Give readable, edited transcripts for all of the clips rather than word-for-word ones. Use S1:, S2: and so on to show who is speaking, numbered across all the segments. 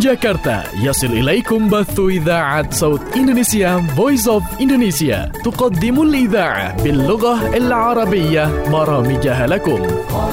S1: جاكرتا يصل إليكم بث إذاعة صوت إندونيسيا Voice of Indonesia تقدم الإذاعة باللغة العربية برامجها لكم.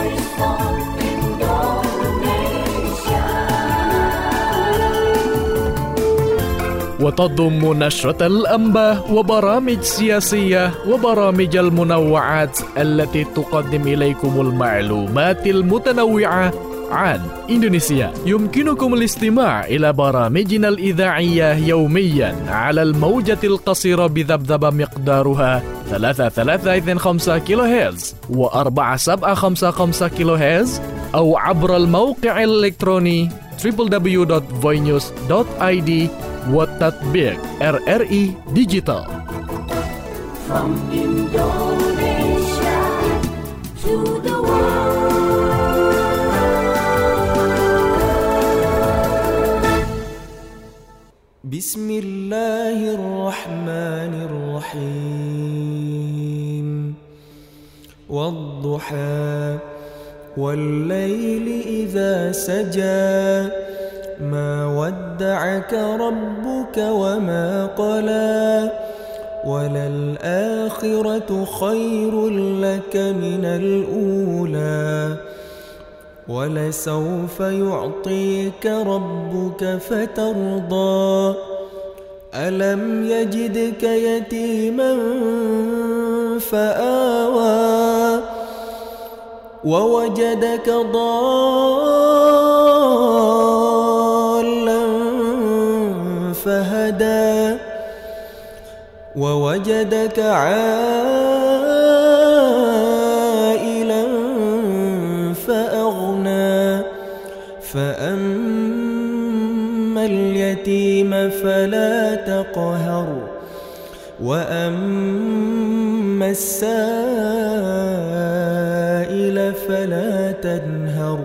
S1: وتضم نشرة الأنباء وبرامج سياسية وبرامج المنوعات التي تقدم إليكم المعلومات المتنوعة عن إندونيسيا. يمكنكم الاستماع إلى برامجنا الإذاعية يوميا على الموجة القصيرة بذبذبة مقدارها 3325 كيلو هرتز و4755 كيلو هرتز أو عبر الموقع الإلكتروني www.voinews.id والتطبيق RRI Digital.
S2: From Indonesia to the world.
S3: بسم الله الرحمن الرحيم. والضحى والليل إذا سجى ما ودعك ربك وما قلى وللآخرة خير لك من الأولى ولسوف يعطيك ربك فترضى ألم يجدك يتيما فآوى ووجدك ضالا فهدى ووجدك عائلا فأغنى فأما اليتيم فلا تقهر وأما السائل فلا تنهر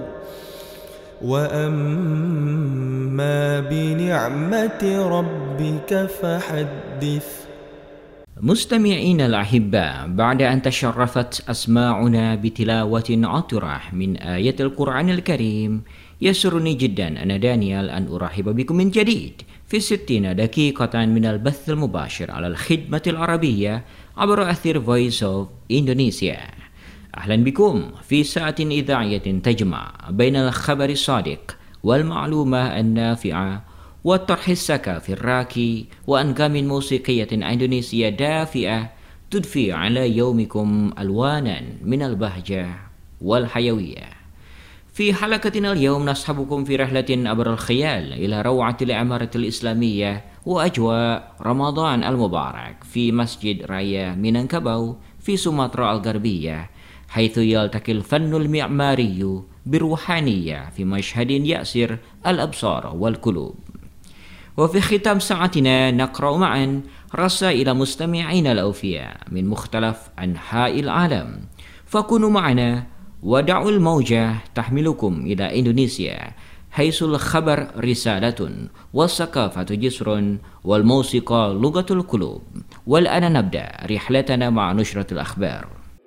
S3: وأما بنعمة ربك فحدث.
S4: مستمعينا الأحباء، بعد أن تشرفت أسماعنا بتلاوة عطرة من آية القرآن الكريم، يسرني جدا أنا دانيال أن أرحب بكم من جديد في 60 دقيقة من البث المباشر على الخدمة العربية عبر أثير Voice of Indonesia. أهلا بكم في ساعة إذاعية تجمع بين الخبر الصادق والمعلومة النافعة والطرح السكافي الراكي وأنغام موسيقية إندونيسية دافئة تضفي على يومكم ألوانا من البهجة والحيوية. في حلقتنا اليوم نصحبكم في رحلة عبر الخيال إلى روعة العمارة الإسلامية وأجواء رمضان المبارك في مسجد رايا مينانكاباو في سومطرة الغربية، حيث يلتقي الفن المعماري بروحانية في مشهد يأسر الأبصار والقلوب. وفي ختام ساعتنا نقرأ معا رسائل مستمعين الأوفياء من مختلف أنحاء العالم، فكونوا معنا ودعوا الموجة تحملكم إلى إندونيسيا، حيث الخبر رسالة والثقافة جسر والموسيقى لغة القلوب. والآن نبدأ رحلتنا مع نشرة الأخبار.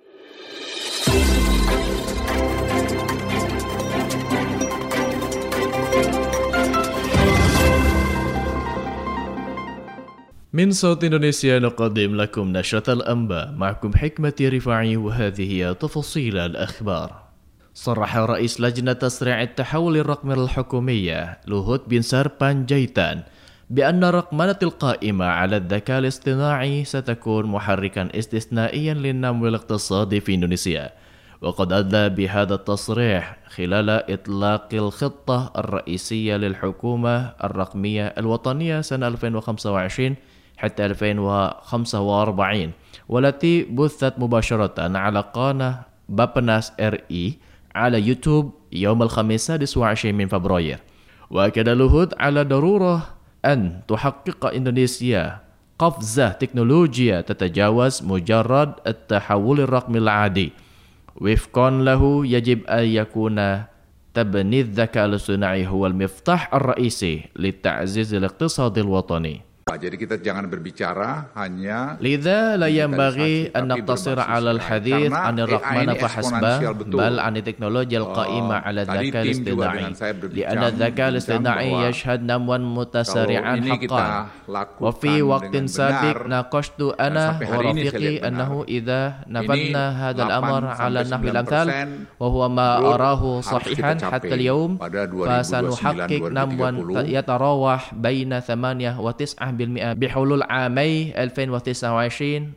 S1: من صوت إندونيسيا نقدم لكم نشرة الأنباء، معكم حكمة رفاعي، وهذه هي تفاصيل الأخبار. صرح رئيس لجنة تسريع التحول الرقمي الحكومية لوهوت بنسار بانجايتان بأن رقمنة القائمة على الذكاء الاصطناعي ستكون محركا استثنائيا للنمو الاقتصادي في إندونيسيا. وقد أدلى بهذا التصريح خلال إطلاق الخطة الرئيسية للحكومة الرقمية الوطنية سنة 2025 حتى 2045، والتي بثت مباشرة على قناة بابناس RI على يوتيوب يوم الخميس 26 من فبراير. وأكد لوهوت على ضرورة أن تحقق إندونيسيا قفزة تكنولوجيا تتجاوز مجرد التحول الرقمي العادي. وفقا له يجب أن يكون تبني الذكاء الاصطناعي هو المفتاح الرئيسي لتعزيز الاقتصاد الوطني.
S5: Jadi kita jangan berbicara hanya
S1: لذا لا ينبغي أن نقتصر على الحديث عن الرقمنة فحسب بل عن التكنولوجيا القائمة على الذكاء الاصطناعي لأن الذكاء الاصطناعي يشهد نمواً متسارعاً حقاً وفي وقت سابق ناقشت أنا ورفيقي أنه إذا نفذنا هذا الأمر على نحو الأمثال وهو ما أراه صحيحاً حتى اليوم فسنحقق نمواً يتراوح بين 8 و9% بحلول عامي 2029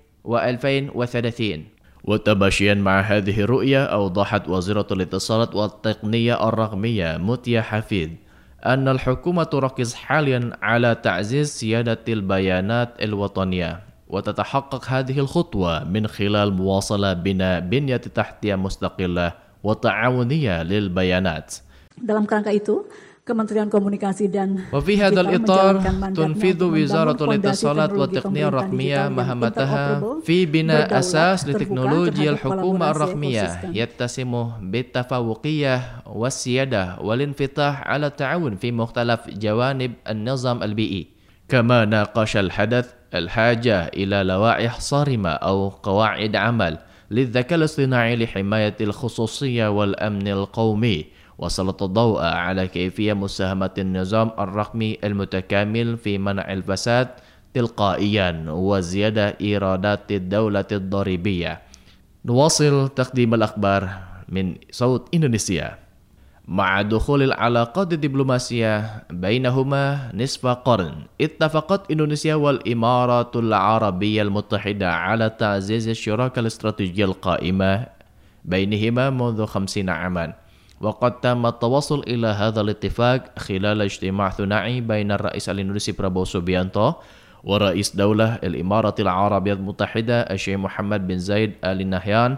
S1: و2030. وتماشيا مع هذه الرؤية أوضحت وزيرة الاتصالات والتقنية الرقمية متيا حفيظ أن الحكومة تركز حاليا على تعزيز سيادة البيانات الوطنية وتتحقق هذه الخطوة من خلال مواصلة بناء بنية تحتية مستقلة وتعاونية للبيانات.
S6: Dalam kerangka itu, Kementerian Komunikasi dan
S1: وفي هذا الإطار تنفذ وزارة الاتصالات والتقنية الرقمية مهمتها في بناء أساس لتكنولوجيا الحكومة الرقمية يتسم بالتفوقية والسيادة والانفتاح على التعاون في مختلف جوانب النظام البيئي. كما ناقش الحدث الحاجة إلى لوائح صارمة أو قواعد عمل للذكاء الاصطناعي لحماية الخصوصية والأمن القومي وسلط الضوء على كيفية مساهمة النظام الرقمي المتكامل في منع الفساد تلقائيا وزيادة إيرادات الدولة الضريبية. نواصل تقديم الأخبار من صوت إندونيسيا. مع دخول العلاقات الدبلوماسية بينهما نصف قرن اتفقت إندونيسيا والإمارات العربية المتحدة على تعزيز الشراكة الاستراتيجية القائمة بينهما منذ 50 عاما. وقد تم التوصل إلى هذا الاتفاق خلال اجتماع ثنائي بين الرئيس الإندونيسي برابو سوبيانتو ورئيس دولة الإمارات العربية المتحدة الشيخ محمد بن زايد آل نهيان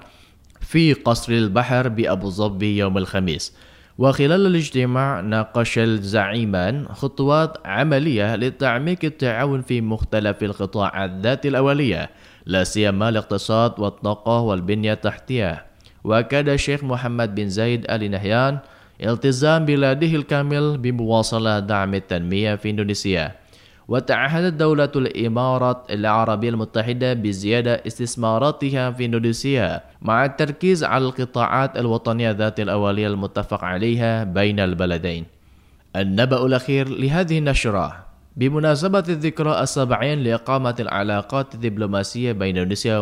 S1: في قصر البحر بأبو ظبي يوم الخميس. وخلال الاجتماع ناقش الزعيمان خطوات عملية لتعميق التعاون في مختلف القطاعات ذات الأولية لا سيما الاقتصاد والطاقة والبنية التحتية. وأكد الشيخ محمد بن زايد آل نهيان التزام بلاده الكامل بمواصلة دعم التنمية في إندونيسيا. وتعهدت دولة الإمارات العربية المتحدة بزيادة استثماراتها في إندونيسيا مع التركيز على القطاعات الوطنية ذات الأولية المتفق عليها بين البلدين. النبأ الأخير لهذه النشرة بمناسبة الذكرى ال70 لإقامة العلاقات الدبلوماسية بين إندونيسيا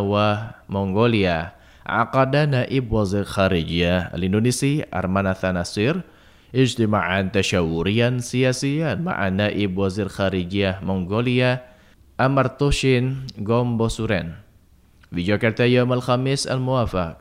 S1: ومنغوليا، عقد نائب وزير خارجية الإندونيسي أرماناتha Nasir اجتماعا تشاوريا سياسيا مع نائب وزير خارجية منغوليا أمرتوشين غومبوسورين في جاكرتا يوم الخميس الموافق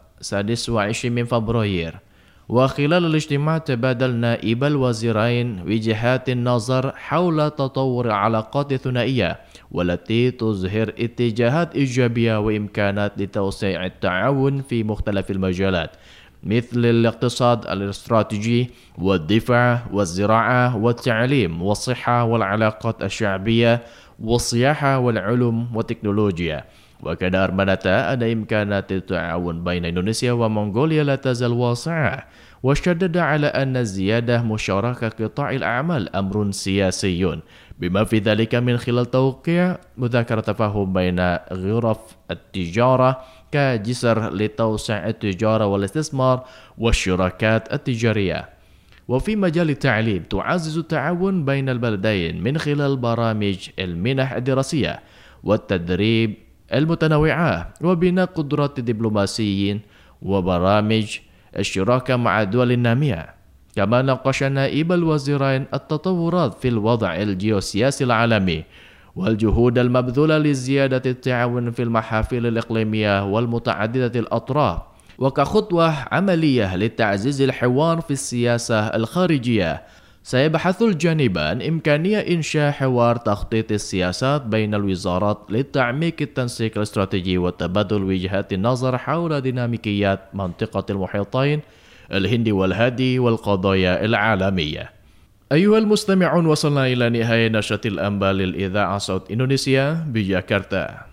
S1: 26 فبراير. وخلال الاجتماع تبادل نائب الوزيرين وجهات النظر حول تطور العلاقات الثنائية والتي تظهر اتجاهات إيجابية وإمكانات لتوسيع التعاون في مختلف المجالات مثل الاقتصاد الاستراتيجي والدفاع والزراعة والتعليم والصحة والعلاقات الشعبية والسياحة والعلوم والتكنولوجيا. وكان أرماناتha أن إمكانات التعاون بين إندونيسيا ومنغوليا لا تزال واسعة، وشدد على أن الزيادة مشاركة قطاع الأعمال أمر سياسي بما في ذلك من خلال توقيع مذكرة تفاهم بين غرف التجارة كجسر لتوسيع التجارة والاستثمار والشراكات التجارية. وفي مجال التعليم تعزز التعاون بين البلدين من خلال برامج المنح الدراسية والتدريب المتنوعة وبناء قدرات الدبلوماسيين وبرامج الشراكة مع الدول النامية. كما ناقش نائب الوزيرين التطورات في الوضع الجيوسياسي العالمي والجهود المبذولة لزيادة التعاون في المحافل الإقليمية والمتعددة الأطراف وكخطوة عملية لتعزيز الحوار في السياسة الخارجية. سيبحث الجانبان إمكانية إنشاء حوار تخطيط السياسات بين الوزارات لتعميق التنسيق الاستراتيجي وتبادل وجهات النظر حول ديناميكيات منطقة المحيطين الهندي والهادي والقضايا العالمية. أيها المستمعون، وصلنا إلى نهاية نشرة الأنباء للإذاعة صوت إندونيسيا بجاكرتا.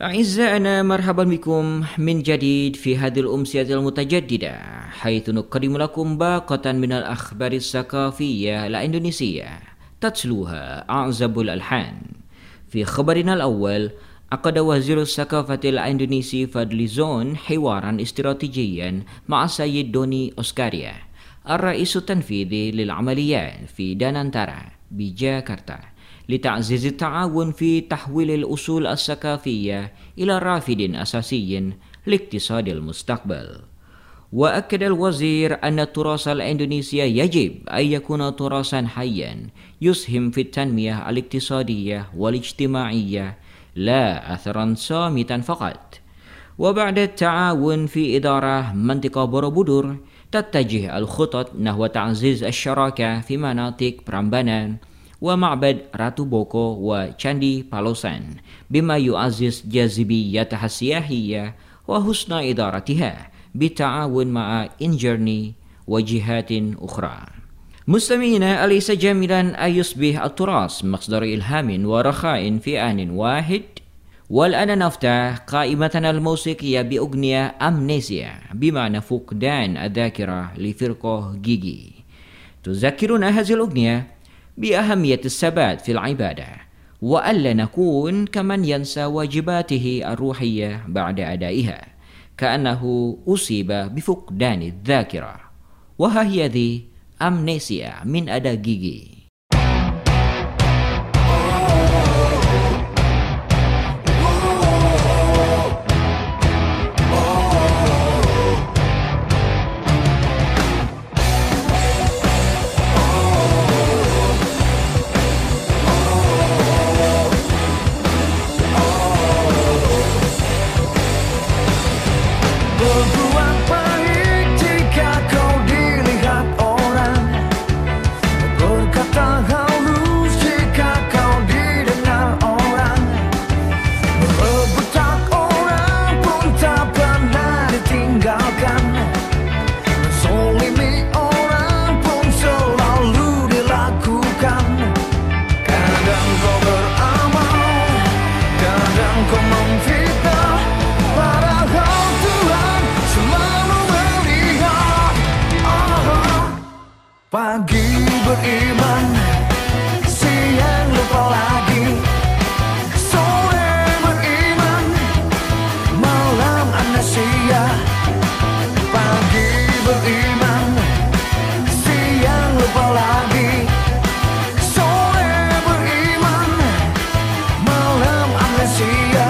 S4: أعزائنا مرحبا بكم من جديد في هذه الأمسية المتجددة حيث نقدم لكم باقة من الأخبار الثقافية الإندونيسية تتلوها أعزب الألحان. في خبرنا الأول، عقد وزير الثقافة الإندونيسي فادلي زون حوارا استراتيجيا مع السيد دوني أوسكاريا الرئيس التنفيذي للعمليات في دانانتارا بجاكرتا لتعزيز التعاون في تحويل الأصول الثقافية إلى رافد أساسي لاقتصاد المستقبل. وأكد الوزير أن التراث الإندونيسي يجب أن يكون تراثا حيا يسهم في التنمية الاقتصادية والاجتماعية لا أثرا صامتا فقط. وبعد التعاون في إدارة منطقة بوروبودور، تتجه الخطط نحو تعزيز الشراكة في مناطق برامبانان ومعبد راتو بوكو وشاندي بالوسان بما يعزز جاذبيتها السياحية وحسن إدارتها بالتعاون مع إنجرني وجهات أخرى. مستمعينا، أليس جميلا أن يصبح التراث مصدر إلهام ورخاء في آن واحد؟ والآن نفتح قائمتنا الموسيقية بأغنية أمنيسيا بمعنى فقدان الذاكرة لفرقة جيجي. تذكرنا هذه الأغنية بأهمية الثبات في العبادة وألا نكون كمن ينسى واجباته الروحية بعد أدائها كأنه أصيب بفقدان الذاكرة. وها هي ذي أمنيسيا من أداء جيجي.
S7: Pagi beriman, siang lupa lagi. Sore beriman, malam amnesia. Pagi beriman, siang lupa lagi. Sore beriman, malam amnesia.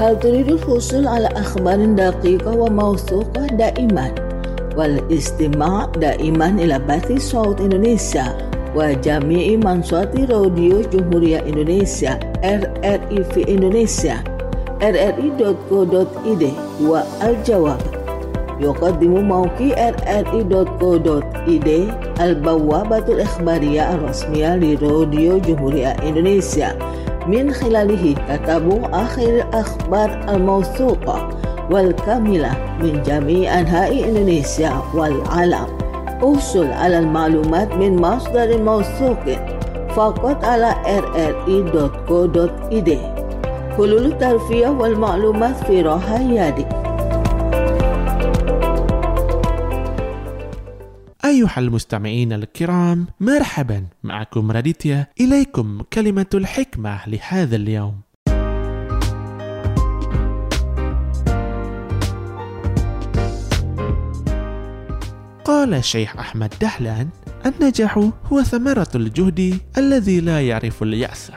S8: هل تريد الحصول على أخبار دقيقة وموثوقة دائما والاستماع دائما إلى بث صوت إندونيسيا وجميع منصات راديو جمهورية إندونيسيا RRI في إندونيسيا rri.co.id؟ والجواب: يقدم موقع rri.co.id البوابة الإخبارية الرسمية لراديو جمهورية إندونيسيا. من خلاله تتابع آخر الأخبار الموثوقة والكاملة من جميع أنحاء إندونيسيا والعالم. احصل على المعلومات من مصدر موثوق فقط على rri.co.id. حلول الترفيه والمعلومات في راحة يدك.
S9: أيها المستمعين الكرام، مرحبا، معكم راديتيا. إليكم كلمة الحكمة لهذا اليوم. قال الشيخ أحمد دهلان: النجاح هو ثمرة الجهد الذي لا يعرف اليأس.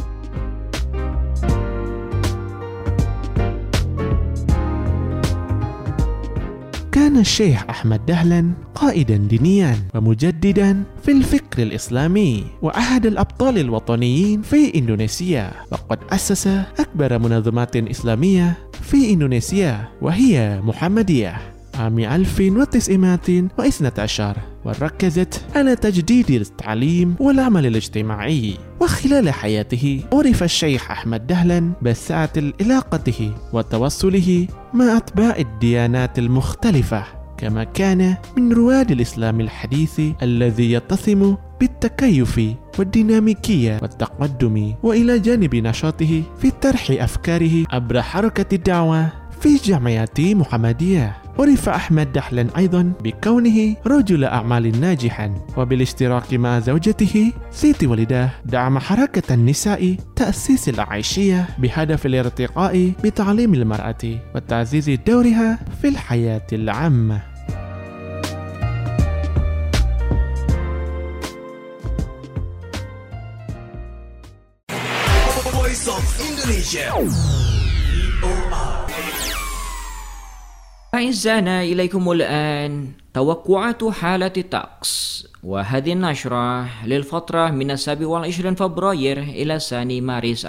S9: كان الشيخ أحمد دهلان قائدا دينيا ومجددا في الفكر الإسلامي وأحد الأبطال الوطنيين في إندونيسيا، وقد أسس أكبر منظمات إسلامية في إندونيسيا وهي محمدية عام 1912، وركزت على تجديد التعليم والعمل الاجتماعي. وخلال حياته عرف الشيخ أحمد دهلان بسعة علاقته وتوصله مع أتباع الديانات المختلفة، كما كان من رواد الإسلام الحديث الذي يتسم بالتكيف والديناميكية والتقدم، وإلى جانب نشاطه في طرح أفكاره عبر حركة الدعوة في جمعية محمدية. عرف أحمد دهلان أيضا بكونه رجل أعمال ناجحا، وبالاشتراك مع زوجته سيتي والداه دعم حركة النساء تأسيس العيشية بهدف الارتقاء بتعليم المرأة وتعزيز دورها في الحياة العامة.
S7: Voice of Indonesia.
S4: أعزائنا، إليكم الآن توقعات حالة الطقس، وهذه النشرة للفترة من 27 فبراير إلى 2 مارس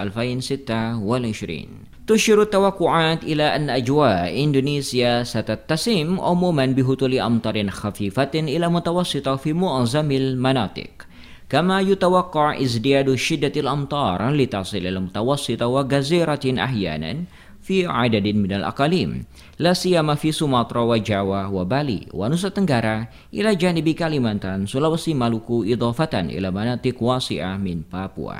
S4: 2026. تشير التوقعات إلى أن أجواء إندونيسيا ستتسم عموما بهطول أمطار خفيفة إلى متوسطة في معظم المناطق، كما يتوقع ازدياد شدة الأمطار لتصل إلى المتوسطة وجزيرة أحيانا في عدد من الأقاليم، لا سيما في سومطرة وجاوا وبالي ونوسا تنغارا، إلى جانب كاليمانتان، سولوسي، مالوكو، إضافة إلى مناطق واسعة من بابوا.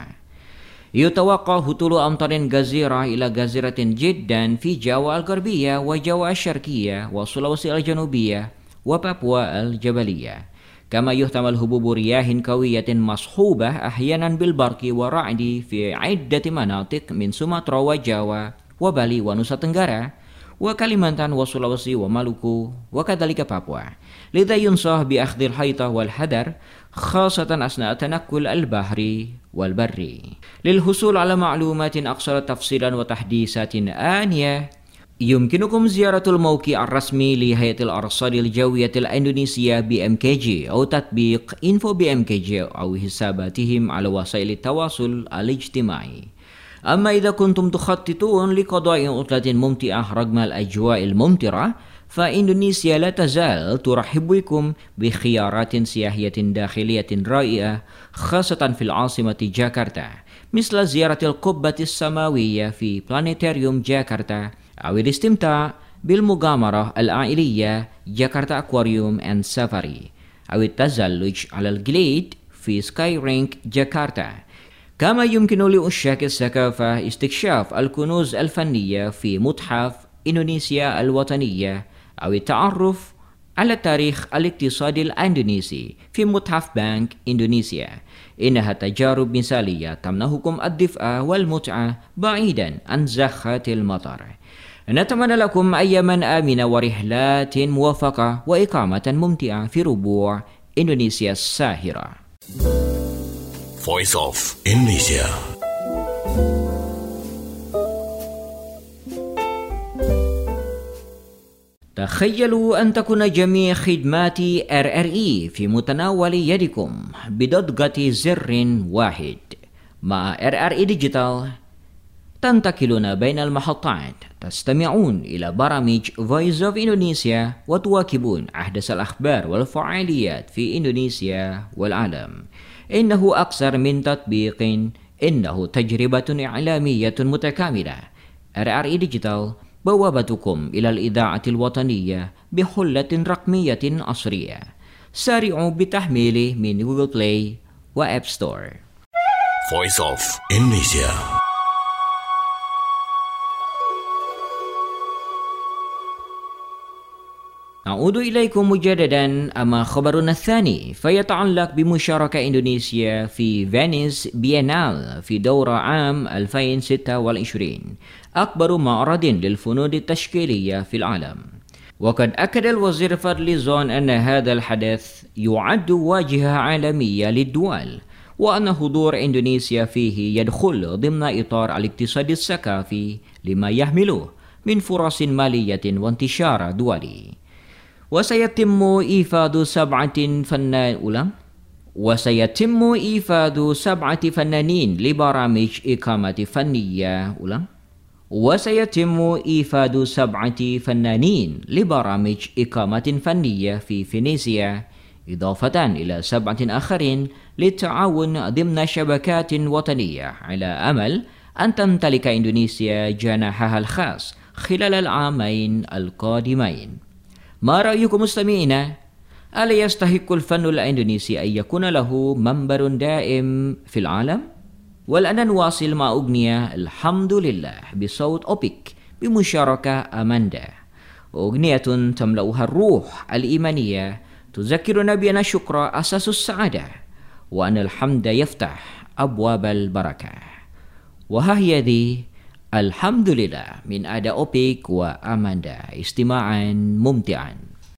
S4: يتوقع هطول أمطار غزيرة إلى غزيرة جدا في جاوا الغربية وجاوا الشرقية وسولوسي الجنوبية وبابوا الجبلية، كما يحتمل هبوب رياح قوية مصحوبة أحيانا بالبرق والرعد في عدة مناطق من سومطرة وجاوا وبالي ونوسا تنغارا وكاليمانتان وسولوسي ومالوكو وكذلك بابوا. لذا ينصح بأخذ الحيطة والحذر خاصة أثناء التنقل البحري والبري. للحصول على معلومات أكثر تفصيلا وتحديثات آنية، يمكنكم زيارة الموقع الرسمي لهيئة الأرصاد الجوية الإندونيسية BMKG أو تطبيق إنفو BMKG أو حساباتهم على وسائل التواصل الاجتماعي. أما إذا كنتم تخططون لقضاء عطلة ممتعة رغم الأجواء الممطرة، فإندونيسيا لا تزال ترحب بكم بخيارات سياحية داخلية رائعة، خاصة في العاصمة جاكرتا، مثل زيارة القبة السماوية في بلانيتاريوم جاكرتا، أو الاستمتاع بالمغامرة العائلية جاكرتا أكواريوم أند سافاري، أو التزلج على الجليد في سكاي رينك جاكرتا. كما يمكن لعشاق الثقافة استكشاف الكنوز الفنية في متحف إندونيسيا الوطنية، أو التعرف على تاريخ الاقتصاد الإندونيسي في متحف بنك إندونيسيا. إنها تجارب مثالية تمنحكم الدفء والمتعة بعيدا عن زخات المطر. نتمنى لكم أياما آمنة ورحلات موفقة وإقامة ممتعة في ربوع إندونيسيا الساحرة.
S7: Voice of Indonesia.
S4: تخيلوا أن تكون جميع خدمات RRI في متناول يدكم بضغطة زر واحد. مع RRI ديجيتال تنتقلون بين المحطات، تستمعون إلى برامج Voice of Indonesia وتواكبون أحدث الأخبار والفعاليات في إندونيسيا والعالم. إنه أكثر من تطبيق، إنه تجربة إعلامية متكاملة. RRI ديجيتال بوابتكم إلى الإذاعة الوطنية بحلة رقمية عصرية. سارعوا بتحميله من جوجل بلاي وآب ستور.
S7: Voice of Indonesia.
S4: نعود إليكم مجددا. أما خبرنا الثاني فيتعلق بمشاركة إندونيسيا في فينيس بينال في دورة عام 2026، أكبر معرض للفنون التشكيلية في العالم. وقد أكد الوزير فضلي زون أن هذا الحدث يعد واجهة عالمية للدول، وأن حضور إندونيسيا فيه يدخل ضمن إطار الاقتصاد الثقافي لما يحمله من فرص مالية وانتشار دولي. وسيتم إيفاد سبعة فنانين لبرامج إقامة فنية في فينيسيا، إضافة إلى 7 آخرين للتعاون ضمن شبكات وطنية، على أمل أن تمتلك إندونيسيا جناحها الخاص خلال العامين القادمين. ما رأيكم مستمعينا؟ ألا يستحق الفن الإندونيسي أن يكون له منبر دائم في العالم؟ والآن نواصل مع أغنية الحمد لله بصوت أوبيك بمشاركة أماندا، أغنية تملأها الروح الإيمانية تذكرنا بأن الشكر أساس السعادة، وأن الحمد يفتح أبواب البركة. وها هي ذي الحمد لله من أدا أوبيك وأماندا، استماعا ممتعا.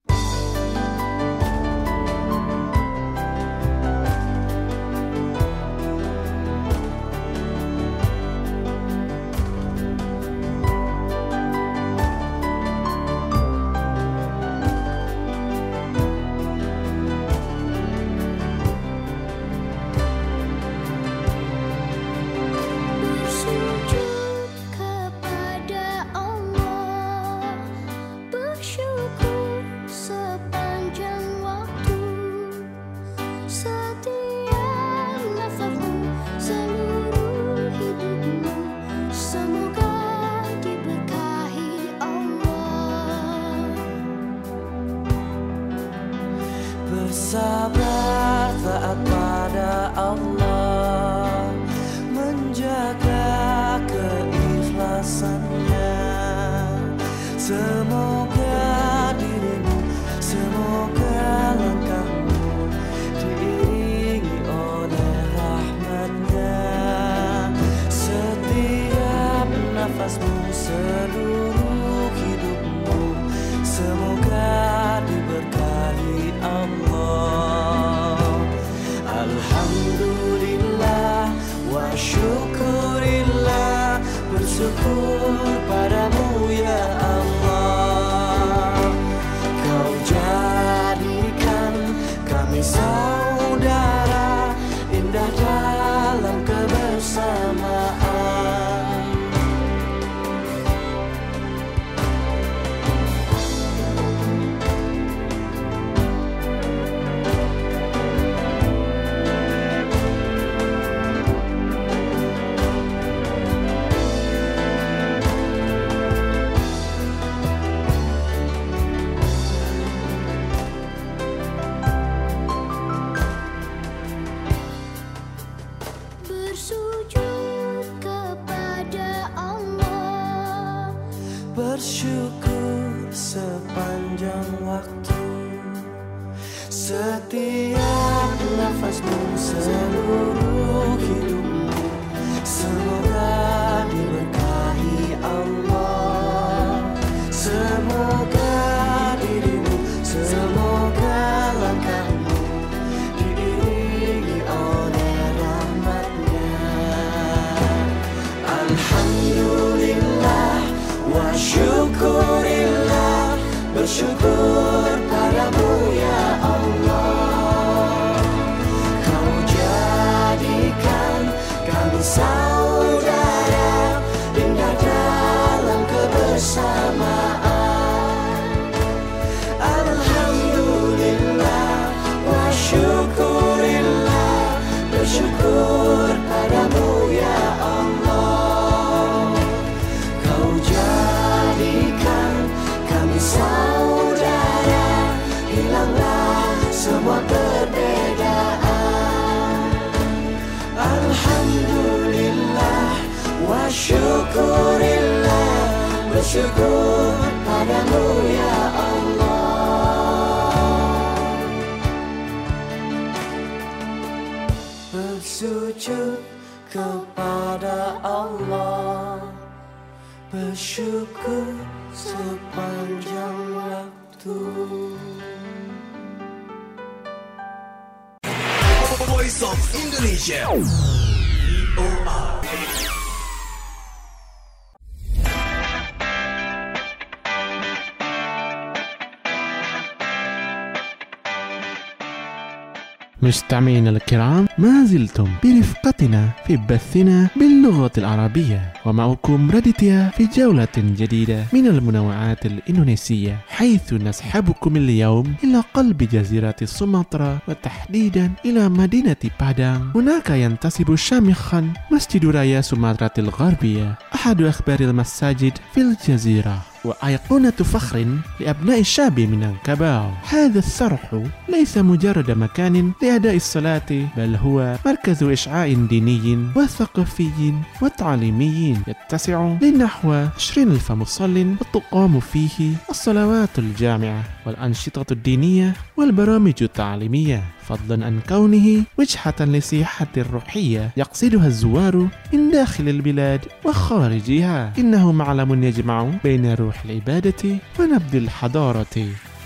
S3: Bersabar taat pada Allah, menjaga keikhlasannya. Semoga dirimu, semoga langkahmu diiringi oleh rahmatnya. Setiap nafasmu, seluruh hidupmu, semoga diberkahi Allah. Alhamdulillah wa syukurillah, bersyukur padamu ya Allah. Kau jadikan kami saudara, indah dalam kebersamaan. Bersyukur sepanjang waktu, setiap nafasmu, seluruh hidupmu, semoga diberkahi Allah. Semoga dirimu, semoga langkahmu diiringi oleh rahmatnya. Alhamdulillah wa syukurillah, bersyukur padamu ya Allah. Kau jadikan kami saudara, indah dalam kebersamaan. Alhamdulillah wa syukurillah, bersyukur padamu ya Allah. Kau jadikan kami saudara, hilanglah semua perbedaan. Alhamdulillah wa syukurillah, bersyukur padamu ya Allah. Bersujud kepada Allah, bersyukur sepanjang waktu.
S7: Voice of Indonesia.
S9: مستمعينا الكرام، ما زلتم برفقتنا في بثنا باللغة العربية، ومعكم راديتيا في جولة جديدة من المنوعات الإندونيسية، حيث نسحبكم اليوم إلى قلب جزيرة سومطرة، وتحديدا إلى مدينة بادان. هناك ينتسب شامخا مسجد رايا سومطرة الغربية، أحد أكبر المساجد في الجزيرة وأيقونة فخر لأبناء الشعب مينانكاباو. هذا الصرح ليس مجرد مكان لأداء الصلاة، بل هو مركز إشعاع ديني وثقافي وتعليمي يتسع لنحو 20,000 مصل، وتقام فيه الصلوات الجامعة والأنشطة الدينية والبرامج التعليمية، فضلا عن كونه وجهة للسياحة الروحية يقصدها الزوار من داخل البلاد وخارجها. إنه معلم يجمع بين روح العبادة ونبض الحضارة.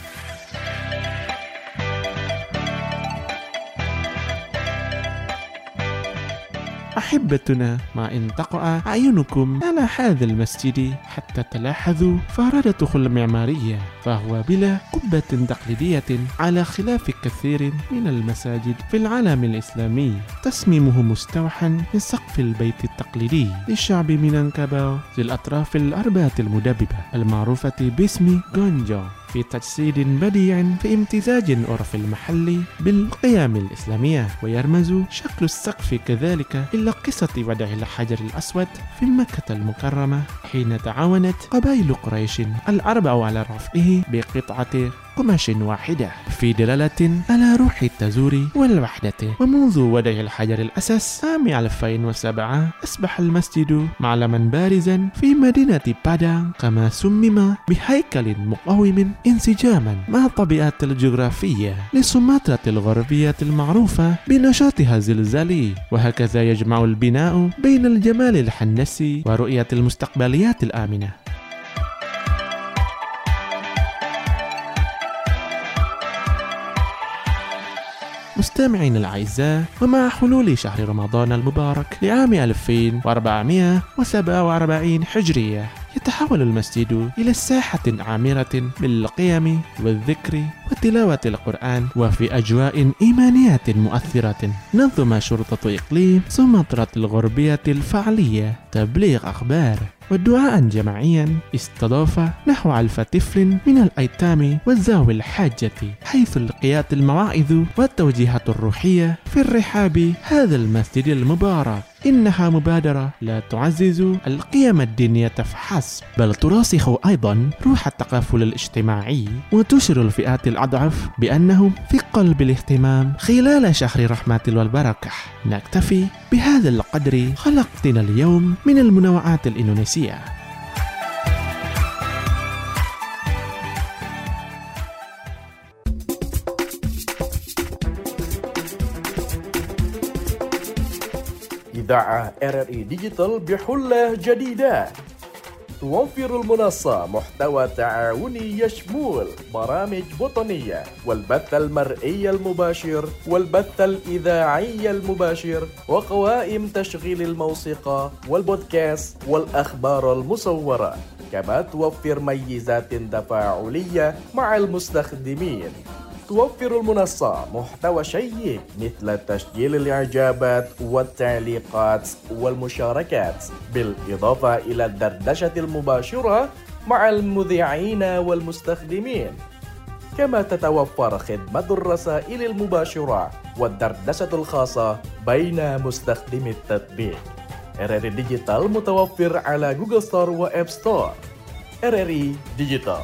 S9: أحبتنا، ما إن تقع أعينكم على هذا المسجد حتى تلاحظوا فرادته المعمارية، فهو بلا قبة تقليدية على خلاف كثير من المساجد في العالم الإسلامي. تصميمه مستوحى من سقف البيت التقليدي للشعب مينانكاباو ذي الأطراف الأربعة المدببة المعروفة باسم غونجو، في تجسيد بديع في امتزاج العرف المحلي بالقيم الإسلامية. ويرمز شكل السقف كذلك إلى قصة وضع الحجر الأسود في مكة المكرمة، حين تعاونت قبائل قريش الأربع على رفعه بقطعة قماش واحدة، في دلالة على روح التزور والوحدة. ومنذ وضع الحجر الأساس عام 2007 أصبح المسجد معلما بارزا في مدينة بادان، كما سمم بهيكل مقاوم انسجاما مع الطبيعة الجغرافية لسومطرة الغربية المعروفة بنشاطها الزلزالي. وهكذا يجمع البناء بين الجمال الحنسي ورؤية المستقبليات الآمنة. مستمعين الأعزاء، ومع حلول شهر رمضان المبارك لعام 1447 هجرية، يتحول المسجد إلى ساحة عامرة بالقيم والذكر وتلاوة القرآن، وفي أجواء إيمانية مؤثرة. نظم شرطة إقليم سومطرة الغربية الفعالية تبليغ أخبار ودعاء جماعيا استضاف نحو 1000 طفل من الأيتام والذوي الحاجة، حيث القيات المواعظ والتوجيهات الروحية في الرحاب هذا المسجد المبارك. إنها مبادرة لا تعزز القيم الدينية فحسب، بل تراسخ أيضا روح التكافل الاجتماعي، وتشعر الفئات الأضعف بأنهم في قلب الاهتمام خلال شهر رحمة والبركة. نكتفي بهذا القدر خلقتنا اليوم من المنوعات الإندونيسية.
S10: إذاعة RRI ديجيتال بحلة جديدة، توفر المنصة محتوى تعاوني يشمل برامج وطنية والبث المرئي المباشر والبث الإذاعي المباشر وقوائم تشغيل الموسيقى والبودكاست والأخبار المصورة. كما توفر ميزات تفاعلية مع المستخدمين. توفر المنصة محتوى شيق مثل تسجيل الإعجابات والتعليقات والمشاركات، بالإضافة إلى الدردشة المباشرة مع المذيعين والمستخدمين. كما تتوفر خدمة الرسائل المباشرة والدردشة الخاصة بين مستخدمي التطبيق. RRI ديجيتال متوفر على جوجل ستور وآب ستور. RRI ديجيتال.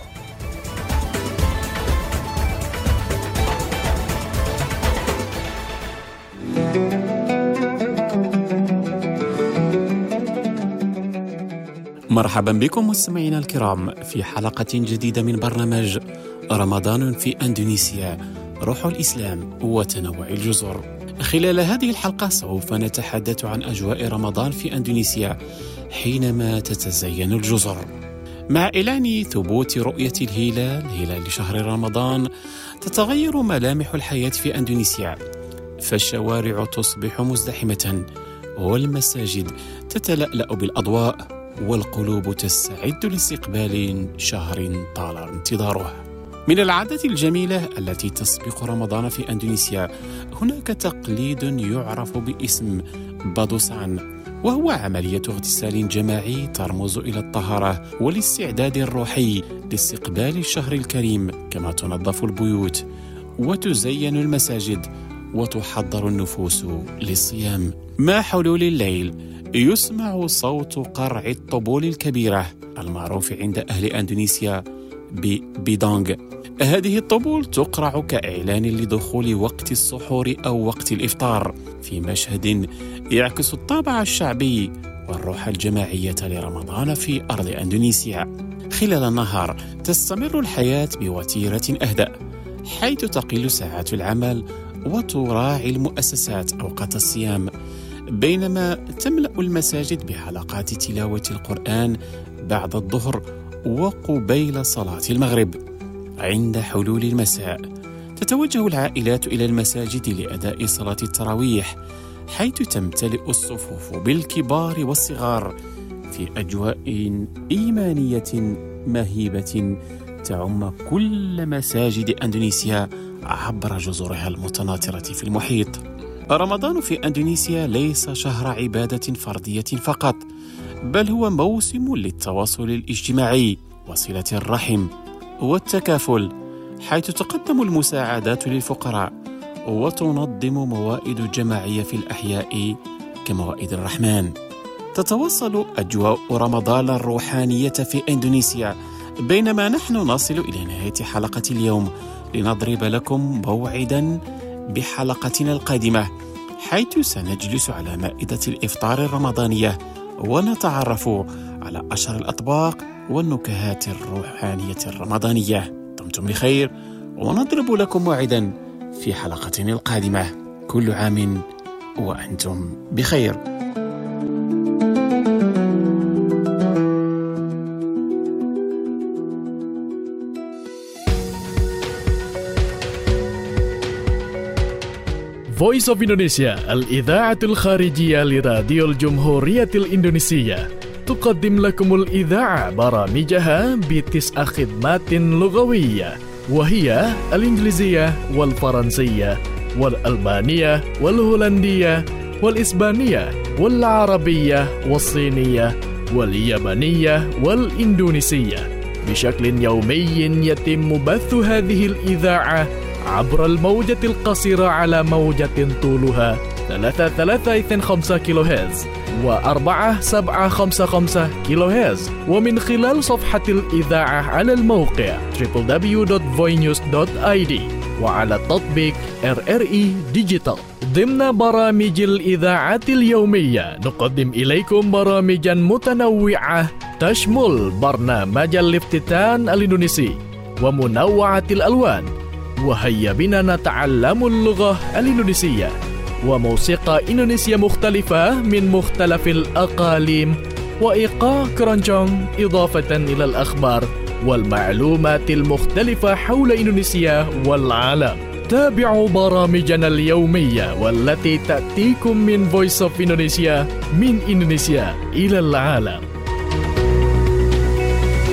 S9: مرحبا بكم مستمعينا الكرام في حلقة جديدة من برنامج رمضان في أندونيسيا، روح الإسلام وتنوع الجزر. خلال هذه الحلقة سوف نتحدث عن أجواء رمضان في أندونيسيا حينما تتزين الجزر. مع إعلان ثبوت رؤية الهلال شهر رمضان تتغير ملامح الحياة في أندونيسيا، فالشوارع تصبح مزدحمة والمساجد تتلألأ بالأضواء والقلوب تستعد لاستقبال شهر طال انتظاره. من العادات الجميلة التي تسبق رمضان في أندونيسيا هناك تقليد يعرف باسم بادوسان، وهو عملية اغتسال جماعي ترمز إلى الطهارة والاستعداد الروحي لاستقبال الشهر الكريم. كما تنظف البيوت وتزين المساجد وتحضر النفوس للصيام. مع حلول الليل يسمع صوت قرع الطبول الكبيرة المعروف عند أهل أندونيسيا ببيدونغ. هذه الطبول تقرع كإعلان لدخول وقت السحور أو وقت الإفطار، في مشهد يعكس الطابع الشعبي والروح الجماعية لرمضان في أرض أندونيسيا. خلال النهار تستمر الحياة بوتيرة أهدأ، حيث تقل ساعات العمل وتراعي المؤسسات أوقات الصيام، بينما تملأ المساجد بحلقات تلاوة القرآن بعد الظهر وقبيل صلاة المغرب. عند حلول المساء تتوجه العائلات إلى المساجد لأداء صلاة التراويح، حيث تمتلئ الصفوف بالكبار والصغار في أجواء إيمانية مهيبة تعم كل مساجد أندونيسيا عبر جزرها المتناثرة في المحيط. رمضان في أندونيسيا ليس شهر عبادة فردية فقط، بل هو موسم للتواصل الاجتماعي وصلة الرحم والتكافل، حيث تقدم المساعدات للفقراء وتنظم موائد جماعية في الأحياء كموائد الرحمن. تتوصل أجواء رمضان الروحانية في إندونيسيا، بينما نحن نصل إلى نهاية حلقة اليوم لنضرب لكم موعدا بحلقتنا القادمة، حيث سنجلس على مائدة الإفطار الرمضانية ونتعرف على أشهر الأطباق والنكهات الروحانية الرمضانية. دمتم بخير، ونضرب لكم موعدا في حلقتنا القادمة. كل عام وأنتم بخير.
S1: Voice of Indonesia الإذاعة الخارجية لراديو الجمهورية الإندونيسية تقدم لكم الإذاعة برامجها ب9 خدمات لغوية، وهي الإنجليزية والفرنسية والألمانية والهولندية والإسبانية والعربية والصينية واليابانية والإندونيسية. بشكل يومي يتم بث هذه الإذاعة عبر الموجة القصيرة على موجة طولها 3325 كيلوهرتز و4755 كيلوهرتز، ومن خلال صفحة الإذاعة على الموقع www.voinews.id وعلى التطبيق RRI ديجيتال. ضمن برامج الإذاعة اليومية نقدم إليكم برامجا متنوعة تشمل برنامج الافتتان الإندونيسي ومنوعة الألوان، وهيا بنا نتعلم اللغة الإندونيسية، وموسيقى إندونيسية مختلفة من مختلف الأقاليم، وإيقاع كرونجونج، إضافة إلى الأخبار والمعلومات المختلفة حول إندونيسيا والعالم. تابعوا برامجنا اليومية والتي تأتيكم من Voice of Indonesia، من إندونيسيا إلى العالم.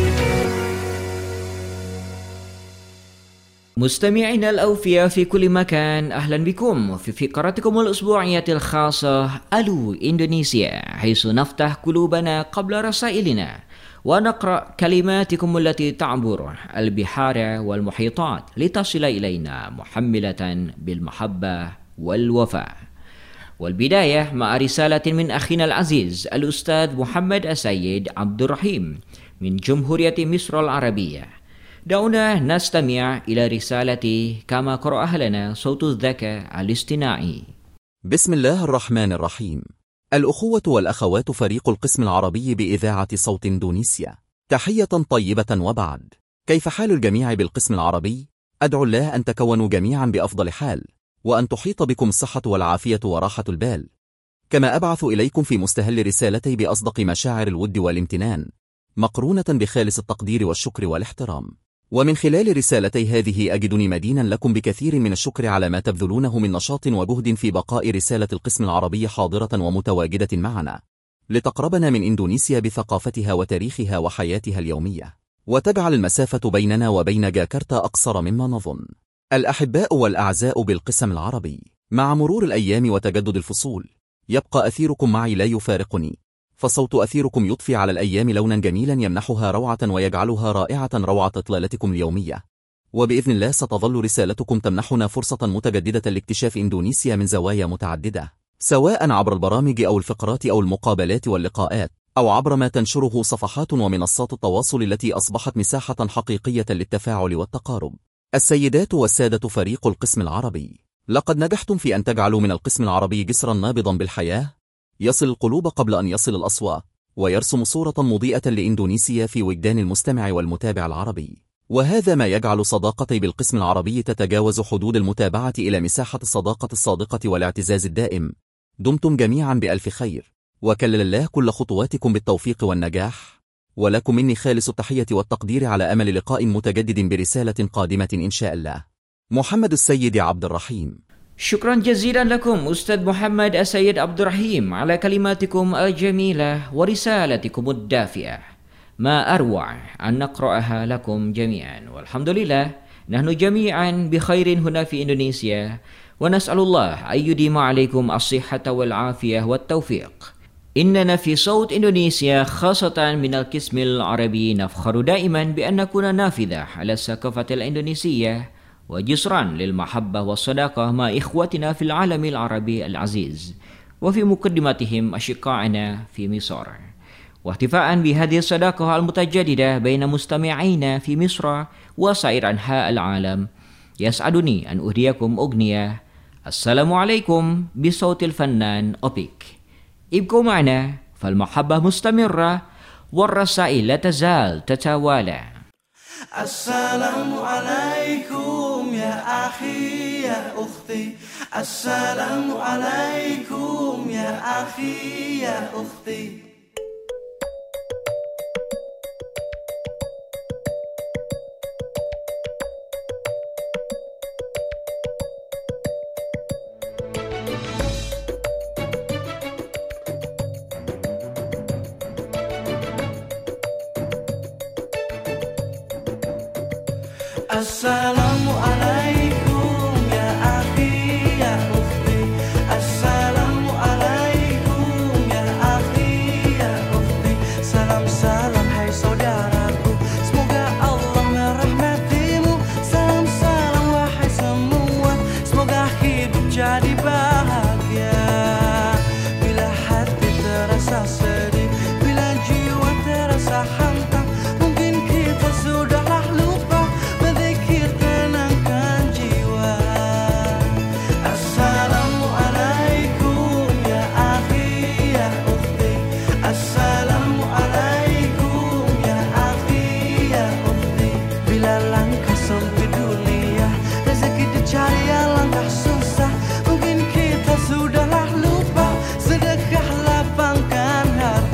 S4: مستمعينا الأوفياء في كل مكان، أهلا بكم في فقرتكم الأسبوعية الخاصة ألو إندونيسيا، حيث نفتح قلوبنا قبل رسائلنا ونقرأ كلماتكم التي تعبر البحار والمحيطات لتصل إلينا محملة بالمحبة والوفاء. والبداية مع رسالة من أخينا العزيز الأستاذ محمد السيد عبد الرحيم من جمهورية مصر العربية. دعونا نستمع إلى رسالة كما قرأها لنا صوت الذكاء الاصطناعي.
S11: بسم الله الرحمن الرحيم. الأخوة والأخوات، فريق القسم العربي بإذاعة صوت إندونيسيا، تحية طيبة وبعد. كيف حال الجميع بالقسم العربي؟ أدعو الله أن تكونوا جميعا بأفضل حال، وأن تحيط بكم الصحة والعافية وراحة البال. كما أبعث إليكم في مستهل رسالتي بأصدق مشاعر الود والامتنان، مقرونة بخالص التقدير والشكر والاحترام. ومن خلال رسالتي هذه أجدني مدينا لكم بكثير من الشكر على ما تبذلونه من نشاط وجهد في بقاء رسالة القسم العربي حاضرة ومتواجدة معنا، لتقربنا من إندونيسيا بثقافتها وتاريخها وحياتها اليومية، وتجعل المسافة بيننا وبين جاكرتا أقصر مما نظن. الأحباء والأعزاء بالقسم العربي، مع مرور الأيام وتجدد الفصول، يبقى أثيركم معي لا يفارقني، فصوت أثيركم يضفي على الأيام لونا جميلا يمنحها روعة ويجعلها رائعة روعة إطلالتكم اليومية. وبإذن الله ستظل رسالتكم تمنحنا فرصة متجددة لاكتشاف إندونيسيا من زوايا متعددة، سواء عبر البرامج أو الفقرات أو المقابلات واللقاءات، أو عبر ما تنشره صفحات ومنصات التواصل التي أصبحت مساحة حقيقية للتفاعل والتقارب. السيدات والسادة فريق القسم العربي، لقد نجحتم في أن تجعلوا من القسم العربي جسرا نابضا بالحياة، يصل القلوب قبل أن يصل الأصوات، ويرسم صورة مضيئة لإندونيسيا في وجدان المستمع والمتابع العربي. وهذا ما يجعل صداقتي بالقسم العربي تتجاوز حدود المتابعة إلى مساحة الصداقة الصادقة والاعتزاز الدائم. دمتم جميعا بألف خير، وكلل الله كل خطواتكم بالتوفيق والنجاح، ولكم مني خالص التحية والتقدير على أمل لقاء متجدد برسالة قادمة إن شاء الله. محمد السيد عبد الرحيم.
S4: شكرا جزيلا لكم أستاذ محمد السيد عبد الرحيم على كلماتكم الجميلة ورسالتكم الدافئة. ما أروع أن نقرأها لكم جميعا، والحمد لله نحن جميعا بخير هنا في إندونيسيا، ونسأل الله أن يديم عليكم الصحة والعافية والتوفيق. إننا في صوت إندونيسيا خاصة من القسم العربي نفخر دائما بأن نكون نافذة على الثقافة الإندونيسية وجسرا للمحبة والصداقة مع إخوتنا في العالم العربي العزيز، وفي مقدمتهم أشقائنا في مصر. واحتفاء بهذه الصداقة المتجددة بين مستمعينا في مصر وسائر أنحاء العالم، يسعدني أن أهديكم أغنية السلام عليكم بصوت الفنان أوبيك. ابقوا معنا فالمحبة مستمرة والرسائل لا تزال تتوالى.
S3: Assalamualaikum ya akhi ya ukhti. Assalamualaikum ya akhi ya ukhti. Assalamualaikum ya akhi ya ukhti. Assalamualaikum ya akhi ya ukhti. Salam salam hai saudaraku, semoga Allah merahmatimu. Salam salam wahai semua, semoga hidup jadi bahagia. Bila hati terasa sedih, bila jiwa terasa hantam, mungkin kita sudahlah lupa berzikir tenangkan jiwa. Assalamualaikum ya akhi ya ukhti. Assalamualaikum ya akhi ya ukhti. Bila langkah sempit dunia, rezeki dicari alangkah susah, mungkin kita sudahlah lupa, sedekah lapangkan hati.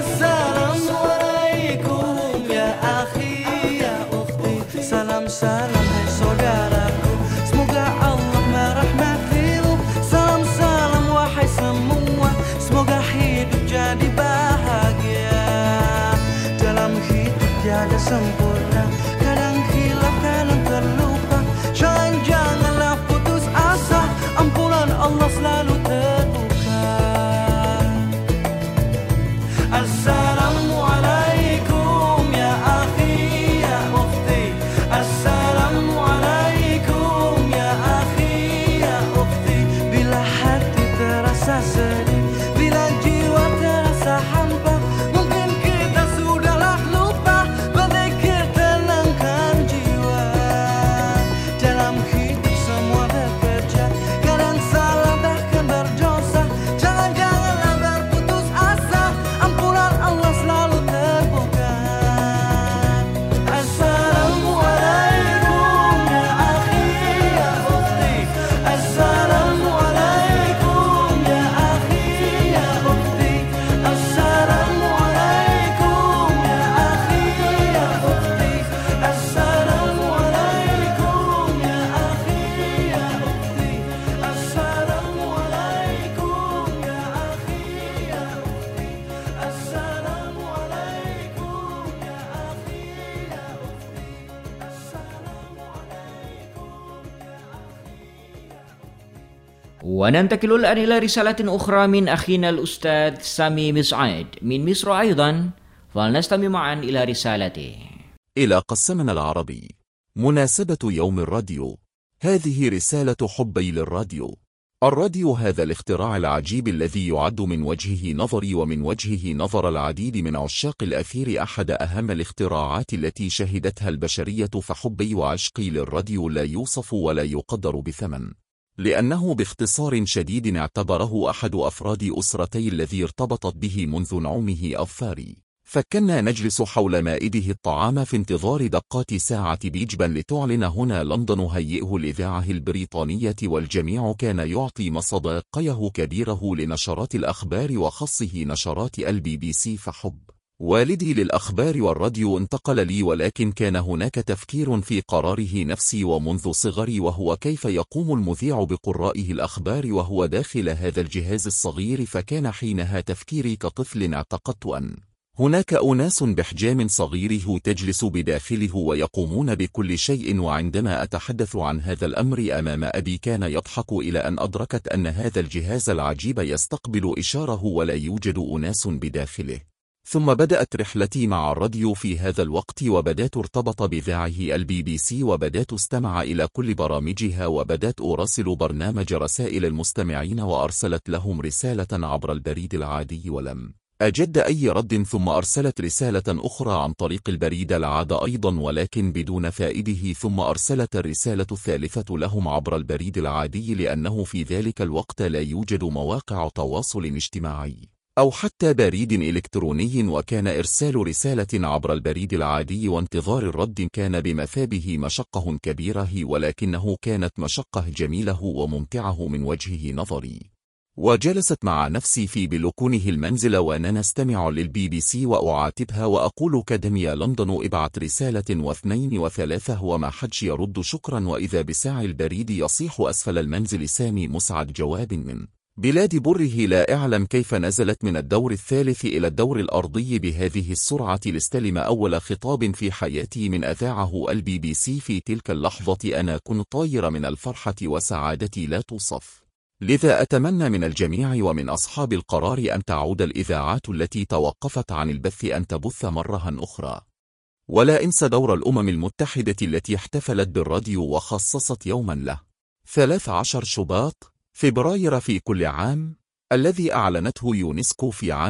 S3: Assalamualaikum ya akhi ya ukhti. Salam-salam hai saudaraku, semoga Allah merahmatimu. Salam-salam wahai semua, semoga hidup jadi bahagia. Dalam hidup tiada sempurna, kadang hilaf, kadang terlupa. Janganlah putus asa, ampunan Allah selalu terbuka. Assalamualaikum ya akhi ya ukhti. Assalamualaikum ya akhi ya ukhti. Bila hati terasa sedih, bila jiwa terasa hampa, mungkin kita sudahlah lupa berzikir tenangkan jiwa. Dalam hidup semua bekerja, kadang salah bahkan berdosa. Janganlah berputus asa, ampunan Allah selalu terbuka. Assalamualaikum ya akhi ya ukhti. Assalamualaikum ya akhi ya ukhti. Assalamualaikum ya akhi ya ukhti. Assalamualaikum ya akhi ya ukhti. Assalamualaikum ya akhi ya ukhti. Assalamualaikum ya akhi ya ukhti.
S4: وننتقل الآن إلى رسالة أخرى من أخينا الأستاذ سامي مسعد من مصر أيضا، فلنستمع معا إلى رسالته.
S11: إلى قسمنا العربي، مناسبة يوم الراديو. هذه رسالة حبي للراديو. الراديو هذا الاختراع العجيب الذي يعد من وجهه نظري ومن وجهه نظر العديد من عشاق الأثير أحد أهم الاختراعات التي شهدتها البشرية، فحبي وعشقي للراديو لا يوصف ولا يقدر بثمن، لأنه باختصار شديد اعتبره أحد أفراد أسرتي الذي ارتبطت به منذ نعومه أظفاري. فكنا نجلس حول مائده الطعام في انتظار دقات ساعة بيج بن لتعلن هنا لندن هيئه الإذاعة البريطانية، والجميع كان يعطي مصداقيه كبيره لنشرات الأخبار وخاصه نشرات الBBC. فحب والدي للأخبار والراديو انتقل لي، ولكن كان هناك تفكير في قراره نفسي ومنذ صغري، وهو كيف يقوم المذيع بقرائه الأخبار وهو داخل هذا الجهاز الصغير. فكان حينها تفكيري كطفل اعتقدت أن هناك أناس بحجام صغيره تجلس بداخله ويقومون بكل شيء. وعندما أتحدث عن هذا الأمر أمام أبي كان يضحك، إلى أن أدركت أن هذا الجهاز العجيب يستقبل إشاره ولا يوجد أناس بداخله. ثم بدأت رحلتي مع الراديو في هذا الوقت، وبدأت ارتبط بإذاعه الBBC، وبدأت استمع إلى كل برامجها، وبدأت أراسل برنامج رسائل المستمعين وأرسلت لهم رسالة عبر البريد العادي ولم أجد أي رد. ثم أرسلت رسالة أخرى عن طريق البريد العادي أيضا ولكن بدون فائده. ثم أرسلت الرسالة الثالثة لهم عبر البريد العادي، لأنه في ذلك الوقت لا يوجد مواقع تواصل اجتماعي أو حتى بريد إلكتروني، وكان إرسال رسالة عبر البريد العادي وانتظار الرد كان بمثابه مشقة كبيرة، ولكنه كانت مشقة جميلة وممتعة من وجهه نظري. وجلست مع نفسي في بلكونه المنزل وأنا نستمع للBBC وأعاتبها وأقول كدم يا لندن ابعت رسالة واثنين وثلاثة وما حدش يرد شكرا. وإذا بساعي البريد يصيح أسفل المنزل سامي مسعد جواب من بلاد بره لا أعلم كيف نزلت من الدور الثالث إلى الدور الأرضي بهذه السرعة لاستلم أول خطاب في حياتي من أذاعه الBBC. في تلك اللحظة أنا كنت طاير من الفرحة وسعادتي لا توصف. لذا أتمنى من الجميع ومن أصحاب القرار أن تعود الإذاعات التي توقفت عن البث أن تبث مرة أخرى. ولا انسى دور الأمم المتحدة التي احتفلت بالراديو وخصصت يوما له 13 شباط فبراير في كل عام، الذي أعلنته يونسكو في عام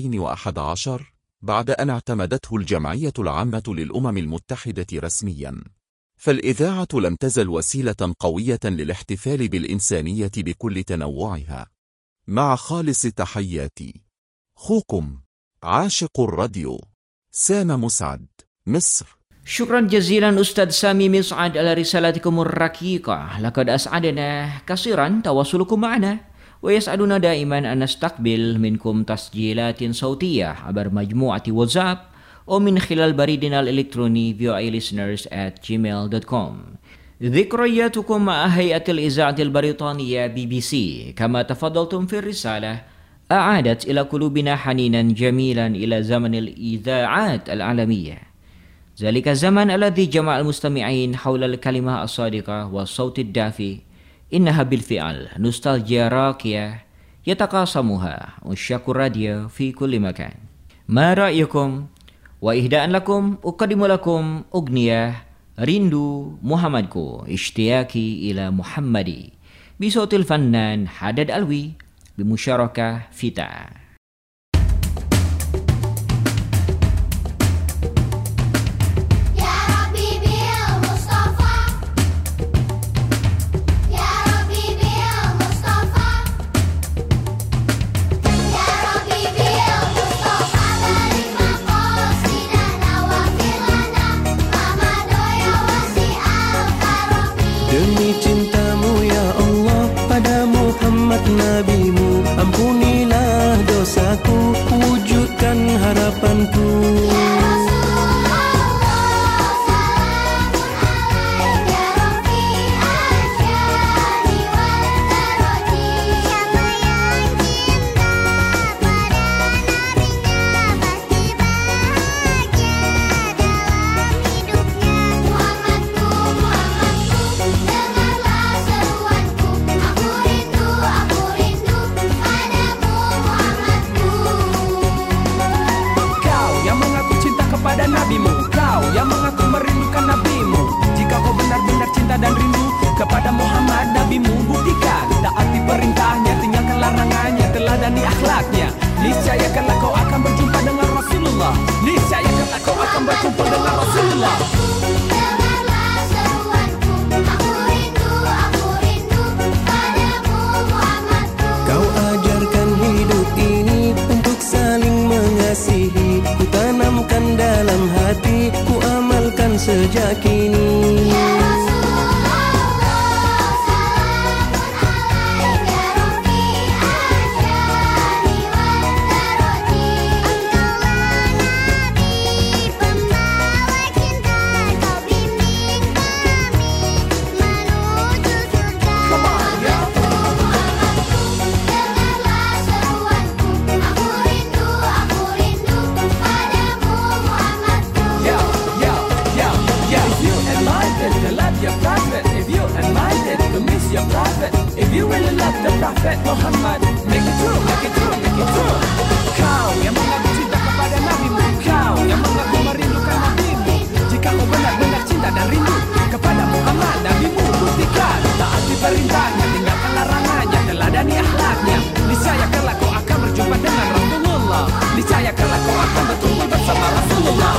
S11: 2011 بعد أن اعتمدته الجمعية العامة للأمم المتحدة رسميا. فالإذاعة لم تزل وسيلة قوية للاحتفال بالإنسانية بكل تنوعها. مع خالص تحياتي، أخوكم عاشق الراديو سام مسعد، مصر.
S4: شكرا جزيلا أستاذ سامي مسعد على رسالتكم الرقيقة. لقد أسعدنا كثيرا تواصلكم معنا، ويسعدنا دائما أن نستقبل منكم تسجيلات صوتية عبر مجموعة واتساب أو من خلال بريدنا الإلكتروني voilisteners@gmail.com. ذكرياتكم مع هيئة الإذاعة البريطانية BBC كما تفضلتم في الرسالة أعادت إلى قلوبنا حنينا جميلا إلى زمن الإذاعات العالمية، ذلك الزمن الذي جمع المستمعين حول الكلمة الصادقة والصوت الدافئ. إنها بالفعل نوستالجيا راقية يتقاسمها عشاق الراديو في كل مكان. ما رأيكم؟ وإهداء لكم أقدم لكم أغنية رندو محمدكو اشتياقي إلى محمدي بصوت الفنان حدد ألوي بمشاركة فيتا.
S3: Demi cintamu ya Allah pada Muhammad Nabimu, ampunilah dosaku, wujudkan harapanku.
S12: Dan rindu kepada Muhammad Nabimu, buktikan taati perintahnya, tinggalkan larangannya, teladani akhlaknya. Niscaya kelak kau akan berjumpa dengan Rasulullah. Niscaya kelak kau akan berjumpa dengan Rasulullah.
S2: Dengarlah seruanku, aku rindu padamu Muhammadku.
S3: Kau ajarkan hidup ini untuk saling mengasihi, ku tanamkan dalam hati, ku amalkan sejak kini.
S12: If you really love the Prophet Muhammad, make it true, make it true, make it true. Kau yang mengaku cinta kepada Nabimu, kau yang mengaku merindukan Nabimu. Jika kau benar-benar cinta dan rindu kepada Muhammad Nabimu, buktikan taati perintahnya, tinggalkan larangannya, teladani akhlaknya. Niscaya kelak kau akan berjumpa dengan Rasulullah. Niscaya kelak kau akan berkumpul bersama Rasulullah.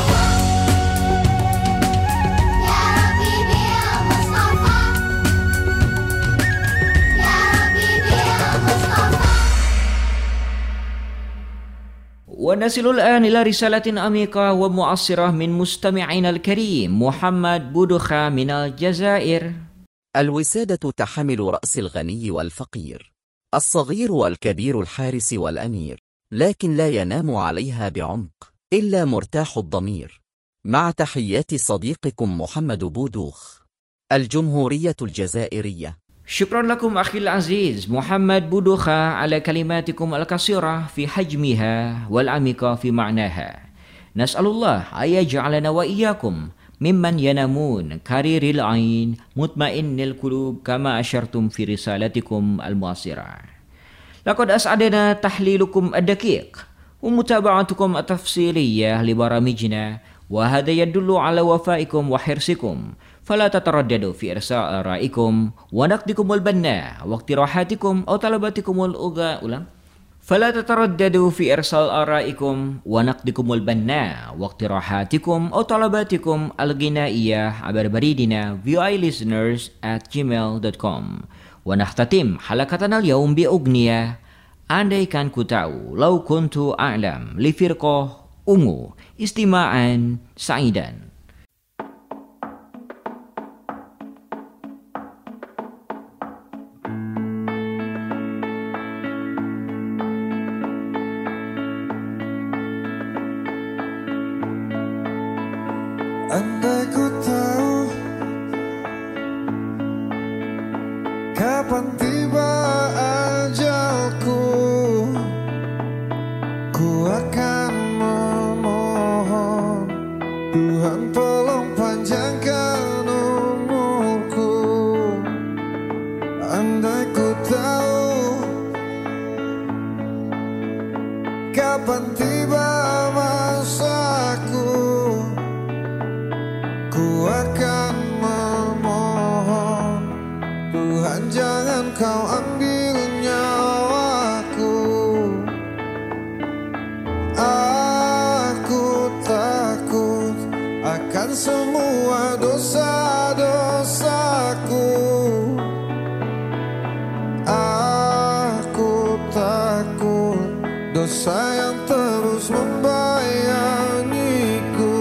S4: ونصل الآن إلى رسالة عميقة ومؤثرة من مستمعنا الكريم محمد بودخا من الجزائر.
S11: الوسادة تحمل رأس الغني والفقير، الصغير والكبير، الحارس والأمير، لكن لا ينام عليها بعمق إلا مرتاح الضمير. مع تحيات صديقكم محمد بودوخ، الجمهورية الجزائرية.
S4: شكرا لكم أخي العزيز محمد بودوخا على كلماتكم القصيرة في حجمها والعميقة في معناها. نسأل الله أن يجعلنا وإياكم ممن ينامون كرير العين مطمئن القلوب كما أشرتم في رسالتكم المعاصرة. لقد أسعدنا تحليلكم الدقيق ومتابعتكم التفصيلية لبرامجنا، وهذا يدل على وفائكم وحرصكم. فلا تترددوا في إرسال آرائكم ونقدكم البناء واقتراحاتكم أو طلباتكم فلا تترددوا في إرسال آرائكم ونقدكم البناء واقتراحاتكم أو طلباتكم الغنائية عبر بريدنا voilisteners@gmail.com. ونختتم حلقتنا اليوم بأغنية Andaikan Ku Tahu Lau Kuntu A'lam لفرقة Ungu استماعا سعيدا.
S13: Andai ku tahu kapan tiba ajalku, ku akan memohon Tuhan tolong panjangkan umurku. Andai ku tahu kapan tiba masaku, ku akan memohon Tuhan jangan kau ambil nyawaku. Aku takut akan semua dosa-dosaku. Aku takut dosa yang terus membayangiku.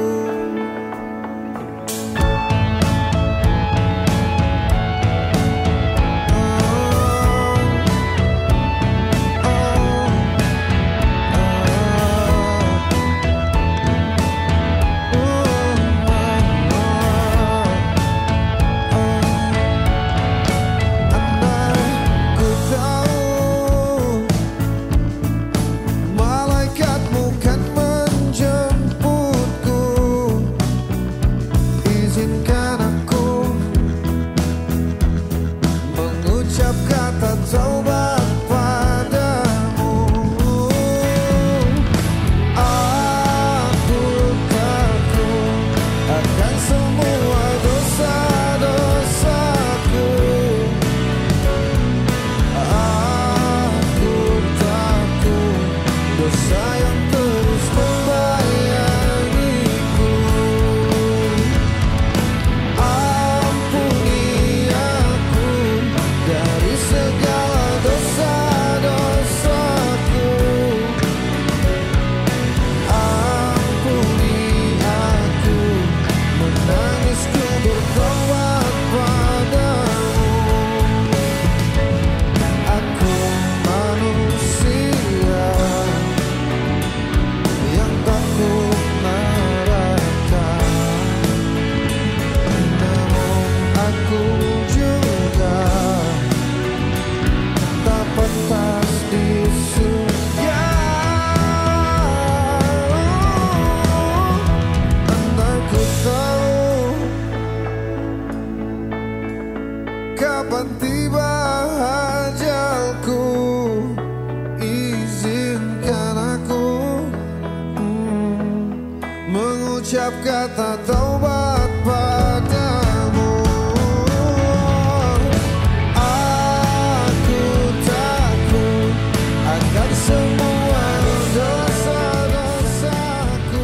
S13: Kapan tiba ajalku, izinkan aku mengucap kata taubat padamu. Aku takut akan semua dosa-dosaku.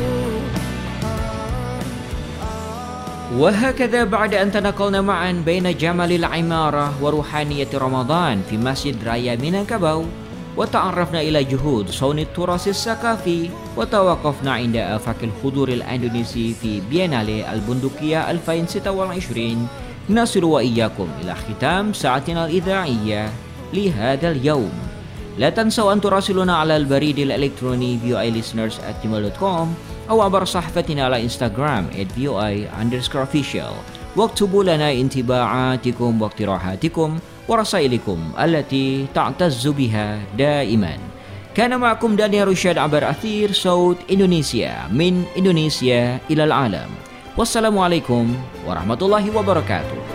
S4: وهكذا بعد أن تنقلنا معا بين جمال العمارة وروحانية رمضان في مسجد رايا مينانكاباو، وتعرفنا إلى جهود صون التراث الثقافي، وتوقفنا عند آفاق الحضور الأندونيسي في بينالي البندقية 2026. نصل وإياكم إلى ختام ساعتنا الإذاعية لهذا اليوم. لا تنسوا أن تراسلونا على البريد الإلكتروني voilisteners@gmail.com أو عبر صفحتنا على انستغرام @voi_official، واكتبوا لنا انطباعاتكم واقتراحاتكم ورسائلكم التي تعتز بها دائما. كان معكم دانيال رشاد عبر أثير صوت إندونيسيا، من إندونيسيا إلى العالم. والسلام عليكم ورحمة الله وبركاته.